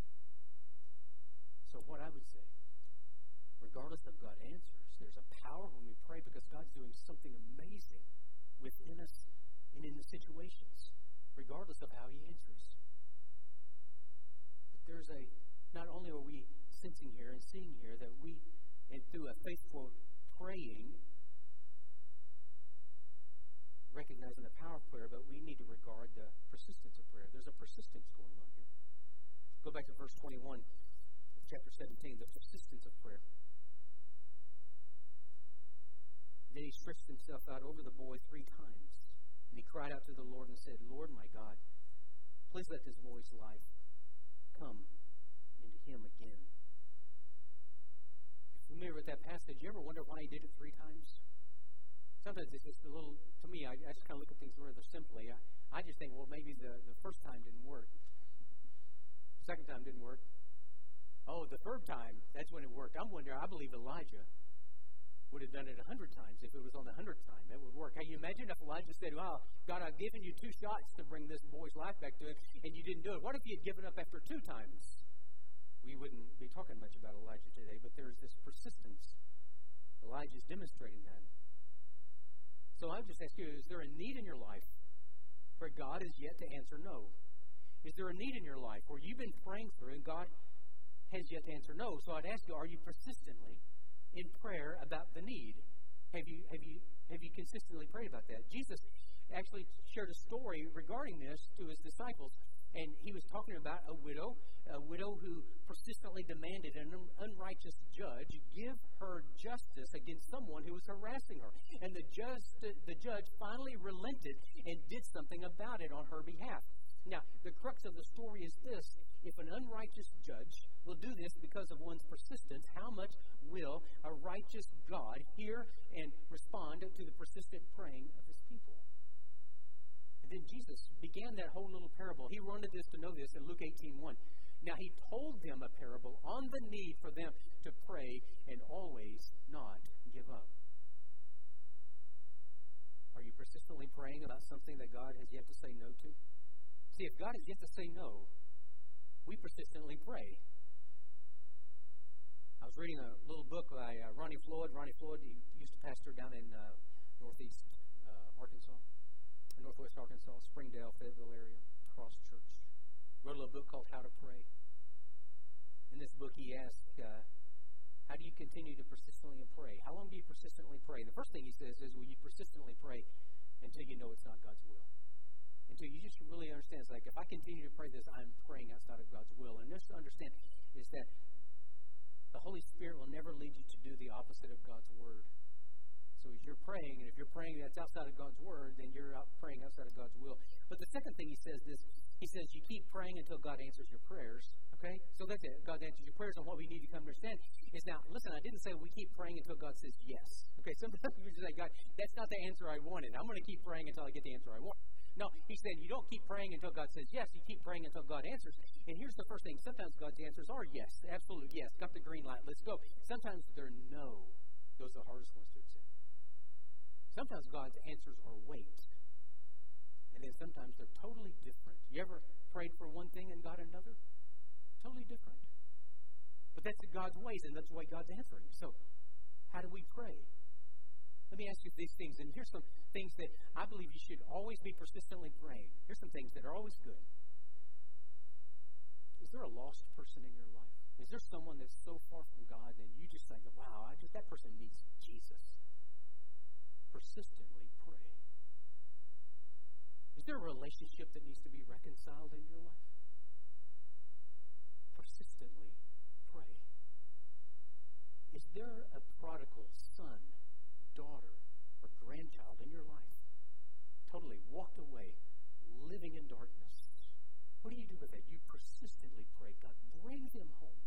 So what I would say, regardless of God's answers, there's a power when we pray because God's doing something amazing within us and in the situations, regardless of how He answers. But there's not only are we sensing here and seeing here that we, and through a faithful praying, recognizing the power of prayer, but we need to regard the persistence of prayer. There's a persistence going on here. Go back to verse 21 of chapter 17, the persistence of prayer. Then he stretched himself out over the boy 3 times. And he cried out to the Lord and said, Lord my God, please let this boy's life come into him again. If you're familiar with that passage, you ever wonder why he did it 3 times? Sometimes it's just a little, to me, I just kind of look at things rather simply. I just think, well, maybe the first time didn't work. Second time didn't work. Oh, the third time, that's when it worked. I believe Elijah would have done it 100 times. If it was on the 100th time, it would work. Can you imagine if Elijah said, wow, God, I've given you 2 shots to bring this boy's life back to it, and you didn't do it? What if he had given up after 2 times? We wouldn't be talking much about Elijah today, but there's this persistence. Elijah's demonstrating that. So I would just ask you, is there a need in your life where God is yet to answer no? Is there a need in your life where you've been praying through and God has yet to answer no? So I'd ask you, are you persistently in prayer about the need? Have you consistently prayed about that? Jesus actually shared a story regarding this to his disciples, and he was talking about a widow who persistently demanded an unrighteous judge give her justice against someone who was harassing her. And the judge finally relented and did something about it on her behalf. Now, the crux of the story is this. If an unrighteous judge will do this because of one's persistence, how much will a righteous God hear and respond to the persistent praying of His people? And then Jesus began that whole little parable. He wanted us to know this in Luke 18:1. Now, He told them a parable on the need for them to pray and always not give up. Are you persistently praying about something that God has yet to say no to? See, if God has yet to say no, we persistently pray. I was reading a little book by Ronnie Floyd. Ronnie Floyd, he used to pastor down in northwest Arkansas, Springdale, Fayetteville area, Cross Church. Wrote a little book called How to Pray. In this book, he asked, how do you continue to persistently pray? How long do you persistently pray? The first thing he says is, will you persistently pray until you know it's not God's will? Until you just really understand, it's like, if I continue to pray this, I'm praying outside of God's will. And just to understand is that the Holy Spirit will never lead you to do the opposite of God's Word. So as you're praying, and if you're praying that's outside of God's Word, then you're out praying outside of God's will. But the second thing he says is, He says you keep praying until God answers your prayers. Okay? So that's it. God answers your prayers. And what we need to come to understand is now, listen, I didn't say we keep praying until God says yes. Okay, sometimes you say, God, that's not the answer I wanted. I'm going to keep praying until I get the answer I want. No, he's saying you don't keep praying until God says yes. You keep praying until God answers. And here's the first thing. Sometimes God's answers are yes. Absolute yes. Got the green light. Let's go. Sometimes they're no. Those are the hardest ones to accept. Sometimes God's answers are wait. And then sometimes they're totally different. You ever prayed for one thing and got another? Totally different. But that's God's ways, and that's the way God's answering. So, how do we pray? Let me ask you these things, and here's some things that I believe you should always be persistently praying. Here's some things that are always good. Is there a lost person in your life? Is there someone that's so far from God and you just think, wow, that person needs Jesus? Persistently pray. Is there a relationship that needs to be reconciled in your life? Persistently pray. Is there a prodigal son, daughter, or grandchild in your life totally walked away, living in darkness? What do you do with that? You persistently pray, God, bring them home.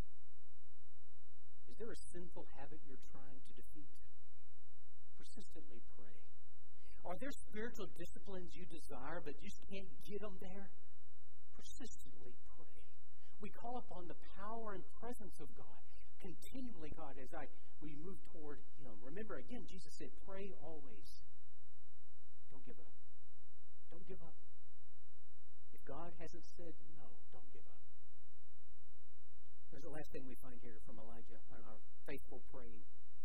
Is there a sinful habit you're trying to defeat? Persistently pray. Are there spiritual disciplines you desire but just can't get them there? Persistently pray. We call upon the power and presence of God continually, God, as we move toward Him. Remember, again, Jesus said, pray always. Don't give up. Don't give up. If God hasn't said no, don't give up. There's the last thing we find here from Elijah on our faithful praying.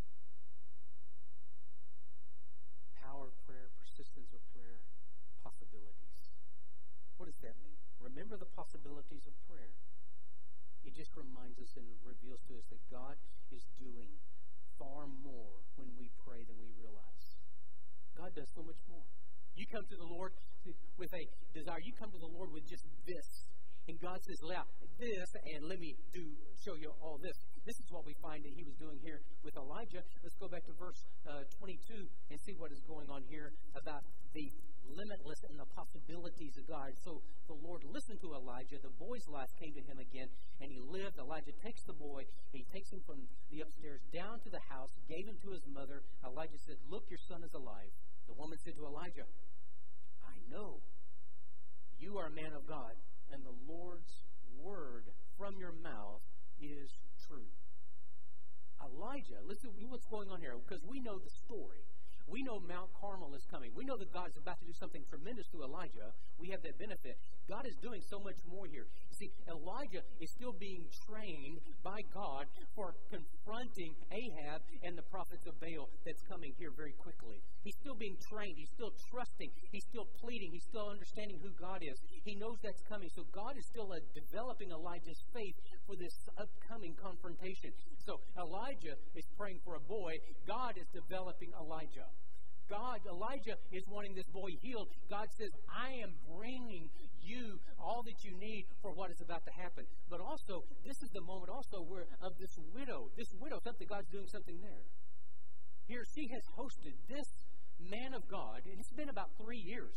Power of prayer, persistence of prayer, possibilities. What does that mean? Remember the possibilities of prayer. It just reminds us and reveals to us that God is doing far more when we pray than we realize. God does so much more. You come to the Lord with a desire. You come to the Lord with just this. And God says, this, and let me show you all this. This is what we find that He was doing here with Elijah. Let's go back to verse 22 and see what is going on here about the limitless and the possibilities of God. So the Lord listened to Elijah. The boy's life came to him again, and he lived. Elijah takes the boy. He takes him from the upstairs down to the house, gave him to his mother. Elijah said, look, your son is alive. The woman said to Elijah, I know you are a man of God, and the Lord's word from your mouth is true. Elijah, listen to what's going on here, because we know the story. We know Mount Carmel is coming. We know that God's about to do something tremendous to Elijah. We have that benefit. God is doing so much more here. You see, Elijah is still being trained by God for confronting Ahab and the prophets of Baal that's coming here very quickly. He's still being trained. He's still trusting. He's still pleading. He's still understanding who God is. He knows that's coming. So God is still developing Elijah's faith for this upcoming confrontation. So Elijah is praying for a boy. God is developing Elijah. Elijah is wanting this boy healed. God says, I am bringing you all that you need for what is about to happen. But also, this is the moment also where of this widow, something God's doing something there. Here, she has hosted this man of God, and it's been about 3 years.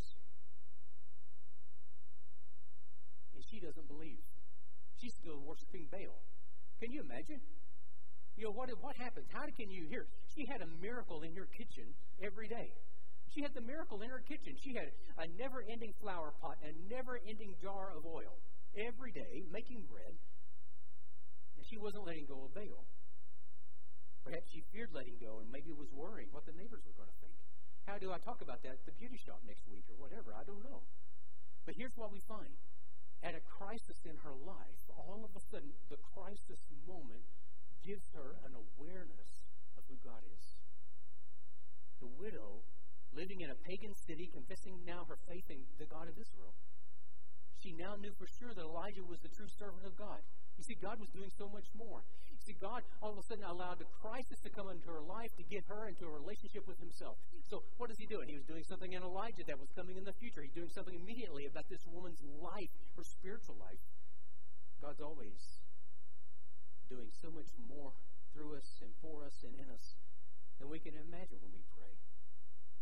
And she doesn't believe. She's still worshiping Baal. Can you imagine? You know, what happens? How can you hear? She had a miracle in her kitchen every day. She had the miracle in her kitchen. She had a never-ending flower pot, a never-ending jar of oil every day, making bread. And she wasn't letting go of Baal. Perhaps she feared letting go and maybe was worrying what the neighbors were going to think. How do I talk about that at the beauty shop next week or whatever? I don't know. But here's what we find. At a crisis in her life, all of a sudden, the crisis moment gives her an awareness of who God is. The widow, living in a pagan city, confessing now her faith in the God of Israel. She now knew for sure that Elijah was the true servant of God. You see, God was doing so much more. You see, God all of a sudden allowed the crisis to come into her life to get her into a relationship with Himself. So what is He doing? He was doing something in Elijah that was coming in the future. He's doing something immediately about this woman's life, her spiritual life. God's always doing so much more through us and for us and in us than we can imagine when we pray.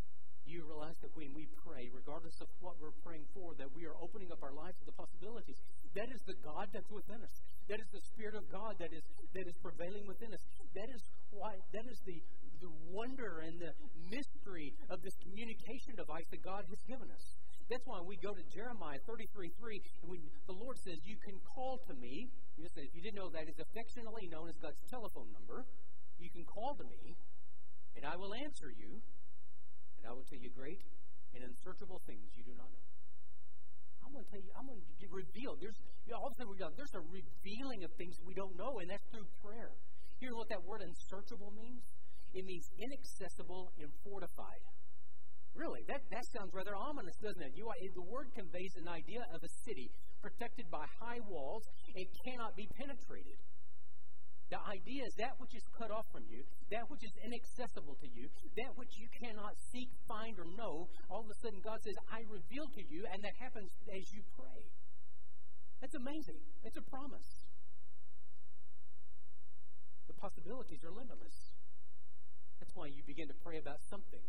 you realize that when we pray, regardless of what we're praying for, that we are opening up our lives to the possibilities. That is the God that's within us. That is the Spirit of God that is prevailing within us. That is the wonder and the mystery of this communication device that God has given us. That's why we go to Jeremiah 33:3, and when the Lord says, you can call to me. If you didn't know, that is affectionately known as God's telephone number. You can call to me, and I will answer you. And I will tell you great and unsearchable things you do not know. I'm going to tell you, I'm going to reveal. All of a sudden there's a revealing of things we don't know, and that's through prayer. You know what that word unsearchable means? It means inaccessible and fortified. Really, that sounds rather ominous, doesn't it? The word conveys an idea of a city protected by high walls and cannot be penetrated. The idea is that which is cut off from you, that which is inaccessible to you, that which you cannot seek, find, or know. All of a sudden, God says, I reveal to you, and that happens as you pray. That's amazing. It's a promise. The possibilities are limitless. That's why you begin to pray about something.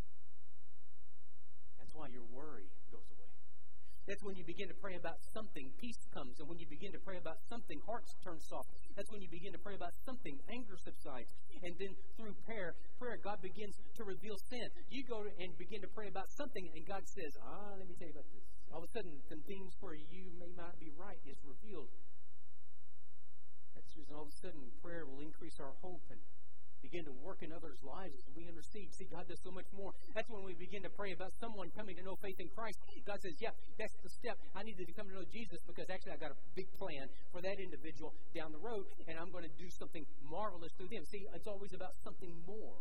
That's why your worry goes away. That's when you begin to pray about something, peace comes. And when you begin to pray about something, hearts turn soft. That's when you begin to pray about something, anger subsides. And then through prayer, God begins to reveal sin. You go and begin to pray about something, and God says, let me tell you about this. All of a sudden, some things where you may not be right is revealed. That's the reason all of a sudden prayer will increase our hope and begin to work in others' lives as we intercede. See, God does so much more. That's when we begin to pray about someone coming to know faith in Christ. God says, yeah, that's the step. I need to come to know Jesus because actually I've got a big plan for that individual down the road, and I'm going to do something marvelous through them. See, it's always about something more.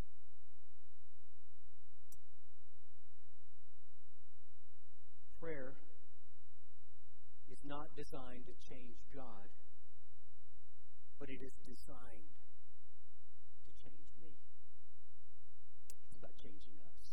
Prayer is not designed to change God, but it is designed changing us.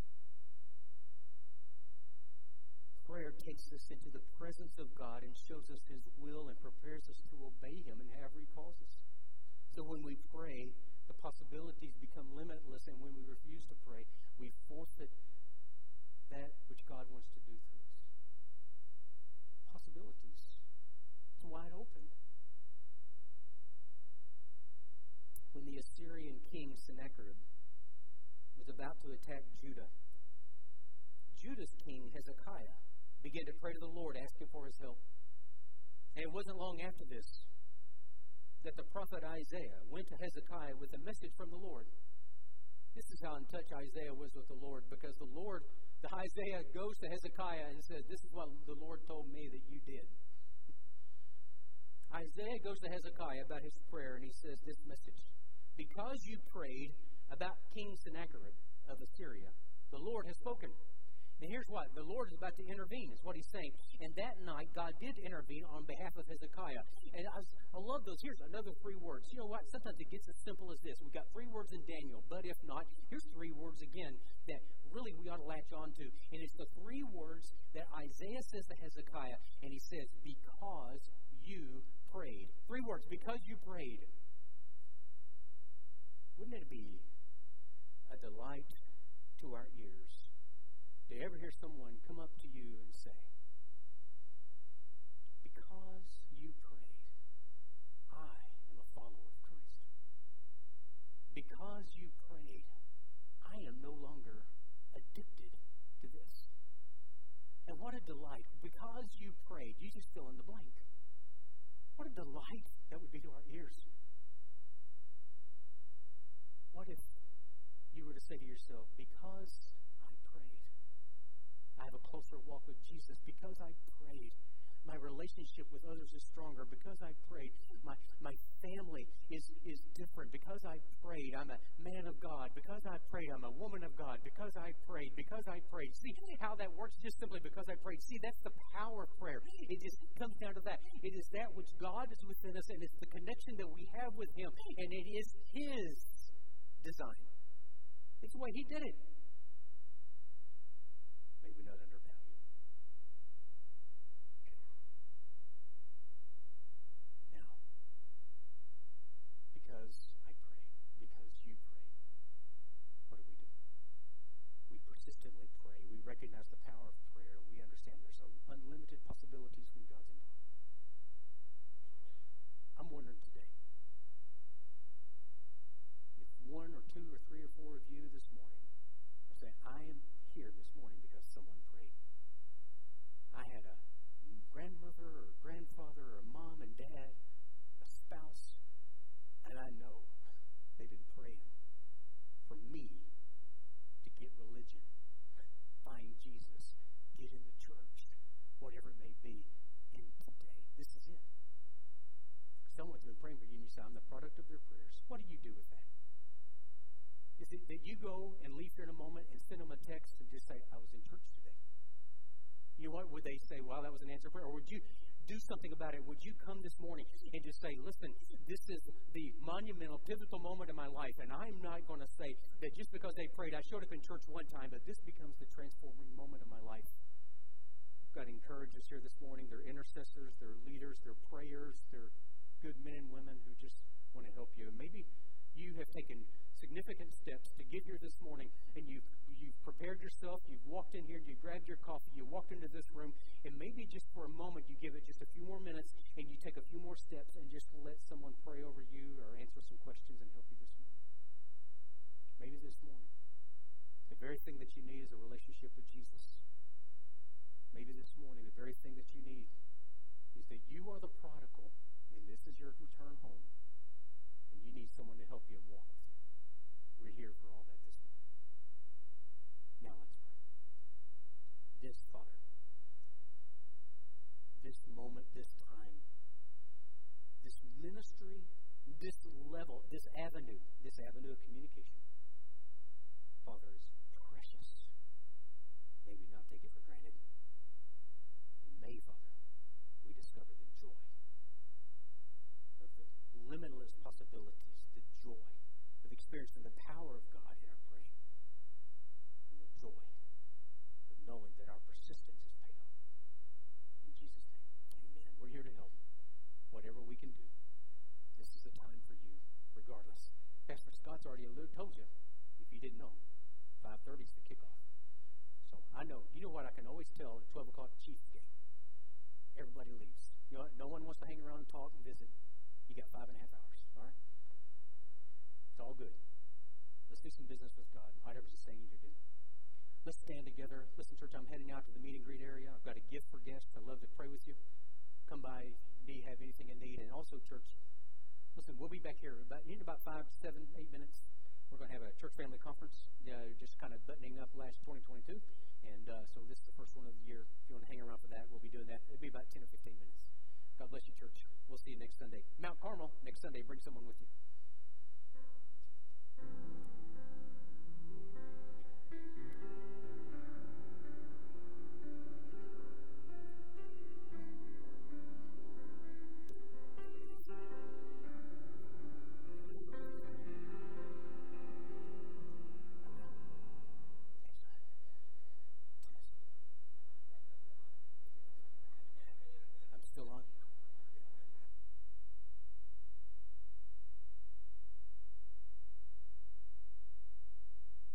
Prayer takes us into the presence of God and shows us His will and prepares us to obey Him in however He calls us. So when we pray, the possibilities become limitless, and when we refuse to pray, we forfeit that which God wants to do through us. Possibilities. It's wide open. When the Assyrian king Sennacherib was about to attack Judah, Judah's king Hezekiah began to pray to the Lord, asking for his help. And it wasn't long after this that the prophet Isaiah went to Hezekiah with a message from the Lord. This is how in touch Isaiah was with the Lord, because the Isaiah goes to Hezekiah and says, this is what the Lord told me that you did. Isaiah goes to Hezekiah about his prayer, and he says this message: because you prayed about King Sennacherib of Assyria, the Lord has spoken. And here's what: the Lord is about to intervene, is what he's saying. And that night, God did intervene on behalf of Hezekiah. And I love those. Here's another 3 words. You know what? Sometimes it gets as simple as this. We've got 3 words in Daniel, but if not, here's 3 words again that really we ought to latch on to. And it's the 3 words that Isaiah says to Hezekiah. And he says, because you prayed. 3 words: because you prayed. Wouldn't it be a delight to our ears to ever hear someone come up to you and say, because you prayed, I am a follower of Christ. Because you prayed, I am no longer addicted to this. And what a delight. Because you prayed, you just fill in the blank. What a delight that would be to our ears. What if you were to say to yourself, because I prayed, I have a closer walk with Jesus. Because I prayed, my relationship with others is stronger. Because I prayed, my family is different. Because I prayed, I'm a man of God. Because I prayed, I'm a woman of God. Because I prayed. See how that works? Just simply because I prayed. See, that's the power of prayer. It just comes down to that. It is that which God is within us, and it's the connection that we have with Him, and it is His design. It's the way He did it. May we not undervalue. Now, because I prayed, because you prayed, what do? We pursue. had a grandmother or grandfather or mom and dad, a spouse, and I know they've been praying for me to get religion, find Jesus, get in the church, whatever it may be. And today, this is it. Someone's been praying for you, and you say, I'm the product of their prayers. What do you do with that? Is it that you go and leave here in a moment and send them a text and just say, I was in church today? You know what? Would they say, wow, that was an answered prayer? Or would you do something about it? Would you come this morning and just say, listen, this is the monumental, pivotal moment in my life, and I'm not going to say that just because they prayed, I showed up in church one time, but this becomes the transforming moment of my life. I've got to encourage us here this morning. They're intercessors, they're leaders, they're prayers, they're good men and women who just want to help you. And maybe you have taken significant steps to get here this morning, and you've prepared yourself, you've walked in here, you grabbed your coffee, you walked into this room, and maybe just for a moment you give it just a few more minutes and you take a few more steps and just let someone pray over you or answer some questions and help you this morning. Maybe this morning, the very thing that you need is a relationship with Jesus. Maybe this morning, the very thing that you need is that you are the prodigal and this is your return home, and you need someone to help you and walk with you. We're here for all that this morning. Now let's pray. This, Father, this moment, this time, this ministry, this level, this avenue of communication, Father, is precious. May we not take it for granted. And may, Father, we discover the joy of the limitless possibilities, the joy of experiencing the power of God in our praying, and the joy of knowing that our persistence is paid off. In Jesus' name, amen. We're here to help. Whatever we can do, this is the time for you, regardless. Pastor Scott's already told you, if you didn't know, 5:30 is the kickoff. So I know, you know what I can always tell at 12 o'clock Chiefs game? Everybody leaves. You know what? No one wants to hang around and talk and visit. You got 5.5 hours, all right? It's all good. Let's do some business with God, whatever He's saying you to do. Let's stand together. Listen, church, I'm heading out to the meet and greet area. I've got a gift for guests. I'd love to pray with you. Come by if you have anything in need. And also, church, listen, we'll be back here in about 5, 7, 8 minutes. We're going to have a church family conference, just kind of buttoning up last 2022. And so this is the first one of the year. If you want to hang around for that, we'll be doing that. It'll be about 10 or 15 minutes. God bless you, church. We'll see you next Sunday. Mount Carmel, next Sunday. Bring someone with you.